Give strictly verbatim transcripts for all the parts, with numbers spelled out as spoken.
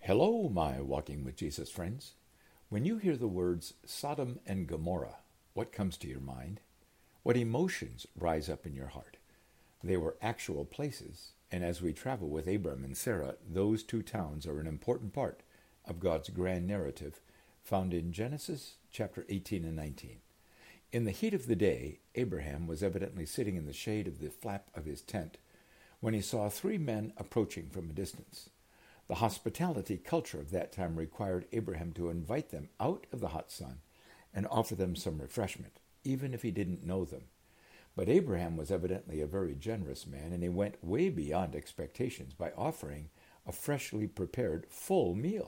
Hello, my Walking with Jesus friends. When you hear the words Sodom and Gomorrah, what comes to your mind? What emotions rise up in your heart? They were actual places, and as we travel with Abram and Sarah, those two towns are an important part of God's grand narrative found in Genesis chapter eighteen and nineteen. In the heat of the day, Abraham was evidently sitting in the shade of the flap of his tent when he saw three men approaching from a distance. The hospitality culture of that time required Abraham to invite them out of the hot sun and offer them some refreshment, even if he didn't know them. But Abraham was evidently a very generous man, and he went way beyond expectations by offering a freshly prepared full meal.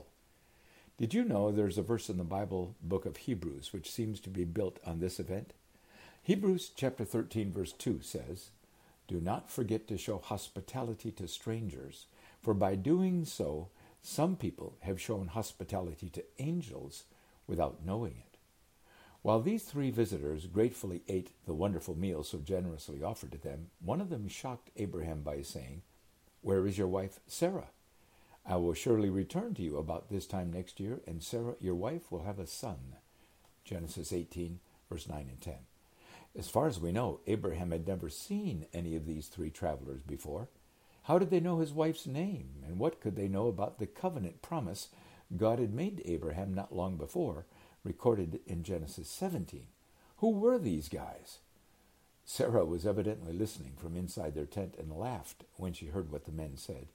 Did you know there's a verse in the Bible book of Hebrews which seems to be built on this event? Hebrews chapter thirteen verse two says, "Do not forget to show hospitality to strangers, for by doing so, some people have shown hospitality to angels without knowing it." While these three visitors gratefully ate the wonderful meal so generously offered to them, one of them shocked Abraham by saying, "Where is your wife Sarah? I will surely return to you about this time next year, and Sarah, your wife, will have a son." Genesis eighteen, verse nine and ten. As far as we know, Abraham had never seen any of these three travelers before. How did they know his wife's name, and what could they know about the covenant promise God had made to Abraham not long before, recorded in Genesis seventeen? Who were these guys? Sarah was evidently listening from inside their tent and laughed when she heard what the men said.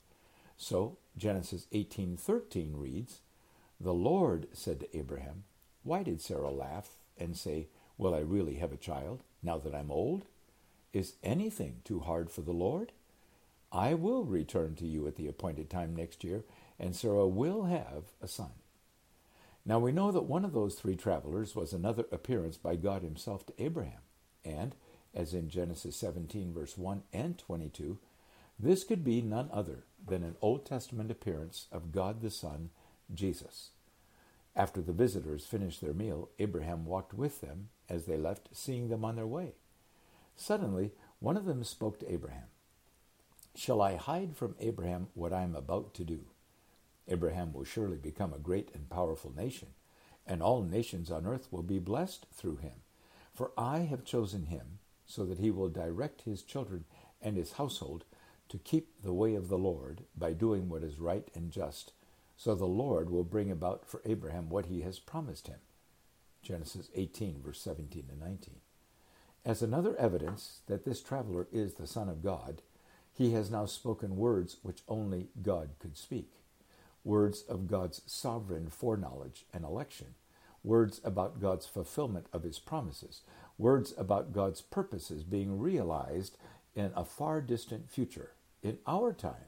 So Genesis eighteen thirteen reads, "The Lord said to Abraham, 'Why did Sarah laugh and say, "Will I really have a child now that I'm old? Is anything too hard for the Lord? I will return to you at the appointed time next year, and Sarah will have a son." Now we know that one of those three travelers was another appearance by God himself to Abraham. And, as in Genesis seventeen, verse one and twenty-two, this could be none other than an Old Testament appearance of God the Son, Jesus. After the visitors finished their meal, Abraham walked with them as they left, seeing them on their way. Suddenly, one of them spoke to Abraham. "Shall I hide from Abraham what I am about to do? Abraham will surely become a great and powerful nation, and all nations on earth will be blessed through him. For I have chosen him so that he will direct his children and his household to keep the way of the Lord by doing what is right and just. So the Lord will bring about for Abraham what he has promised him." Genesis eighteen, verse seventeen and nineteen. As another evidence that this traveler is the Son of God, he has now spoken words which only God could speak. Words of God's sovereign foreknowledge and election. Words about God's fulfillment of his promises. Words about God's purposes being realized in a far distant future, in our time.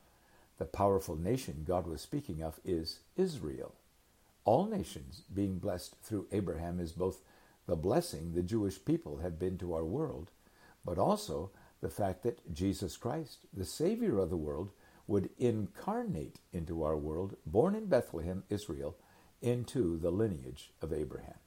The powerful nation God was speaking of is Israel. All nations being blessed through Abraham is both the blessing the Jewish people have been to our world, but also the fact that Jesus Christ, the Savior of the world, would incarnate into our world, born in Bethlehem, Israel, into the lineage of Abraham.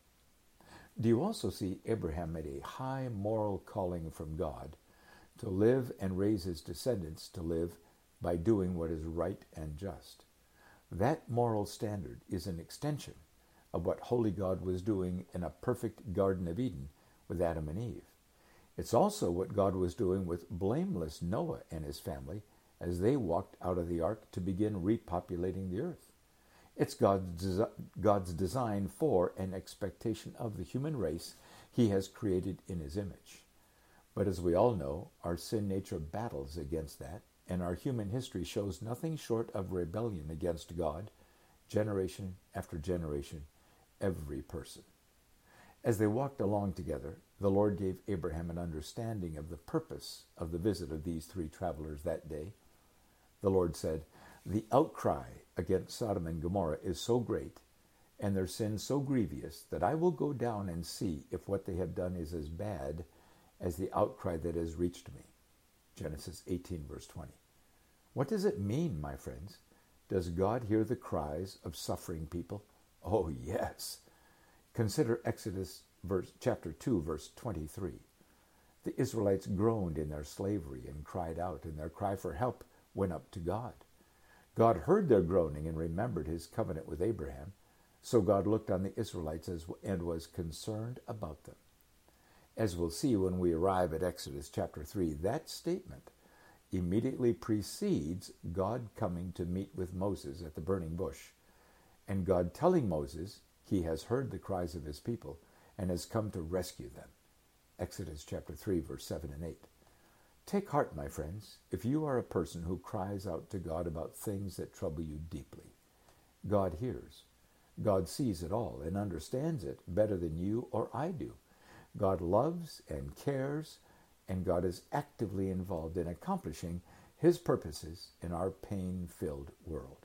Do you also see Abraham had a high moral calling from God to live and raise his descendants to live by doing what is right and just? That moral standard is an extension of what holy God was doing in a perfect Garden of Eden with Adam and Eve. It's also what God was doing with blameless Noah and his family as they walked out of the ark to begin repopulating the earth. It's God's, desi- God's design for and expectation of the human race he has created in his image. But as we all know, our sin nature battles against that, and our human history shows nothing short of rebellion against God, generation after generation, every person. As they walked along together, the Lord gave Abraham an understanding of the purpose of the visit of these three travelers that day. The Lord said, "The outcry against Sodom and Gomorrah is so great, and their sin so grievous, that I will go down and see if what they have done is as bad as the outcry that has reached me." Genesis eighteen, verse twenty. What does it mean, my friends? Does God hear the cries of suffering people? Oh, yes. Consider Exodus verse, chapter two, verse twenty-three. The Israelites groaned in their slavery and cried out, and their cry for help went up to God. God heard their groaning and remembered his covenant with Abraham. So God looked on the Israelites as, and was concerned about them. As we'll see when we arrive at Exodus chapter three, that statement immediately precedes God coming to meet with Moses at the burning bush, and God telling Moses he has heard the cries of his people and has come to rescue them. Exodus chapter three, verse seven and eight. Take heart, my friends, if you are a person who cries out to God about things that trouble you deeply. God hears. God sees it all and understands it better than you or I do. God loves and cares, and God is actively involved in accomplishing his purposes in our pain-filled world.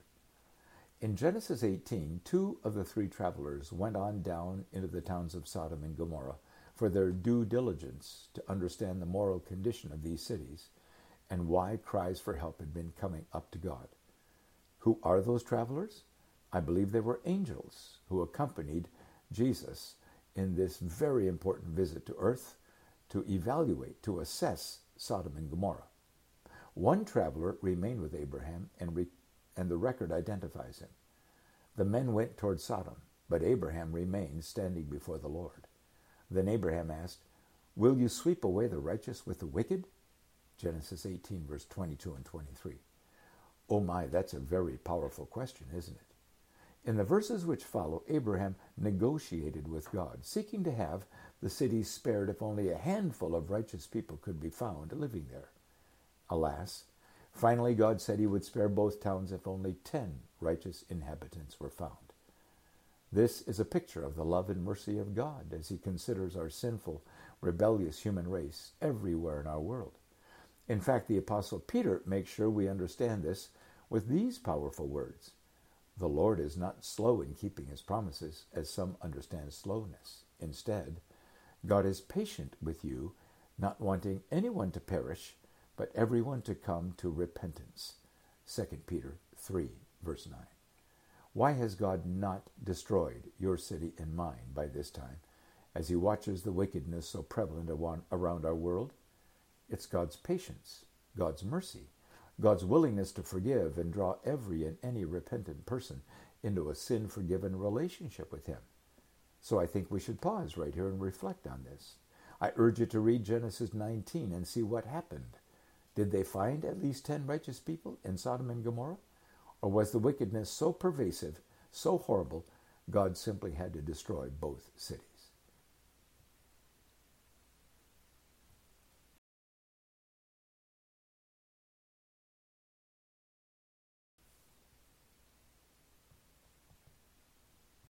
In Genesis eighteen, two of the three travelers went on down into the towns of Sodom and Gomorrah for their due diligence to understand the moral condition of these cities and why cries for help had been coming up to God. Who are those travelers? I believe they were angels who accompanied Jesus in this very important visit to earth to evaluate, to assess Sodom and Gomorrah. One traveler remained with Abraham, and, re- and the record identifies him. The men went toward Sodom, but Abraham remained standing before the Lord. Then Abraham asked, "Will you sweep away the righteous with the wicked?" Genesis eighteen, verse twenty-two and twenty-three. Oh my, that's a very powerful question, isn't it? In the verses which follow, Abraham negotiated with God, seeking to have the cities spared if only a handful of righteous people could be found living there. Alas, finally God said he would spare both towns if only ten righteous inhabitants were found. This is a picture of the love and mercy of God as he considers our sinful, rebellious human race everywhere in our world. In fact, the Apostle Peter makes sure we understand this with these powerful words. The Lord is not slow in keeping his promises, as some understand slowness. Instead, God is patient with you, not wanting anyone to perish, but everyone to come to repentance. Second Peter three, verse nine. Why has God not destroyed your city and mine by this time, as he watches the wickedness so prevalent around our world? It's God's patience, God's mercy, God's willingness to forgive and draw every and any repentant person into a sin-forgiven relationship with him. So I think we should pause right here and reflect on this. I urge you to read Genesis nineteen and see what happened. Did they find at least ten righteous people in Sodom and Gomorrah? Or was the wickedness so pervasive, so horrible, God simply had to destroy both cities?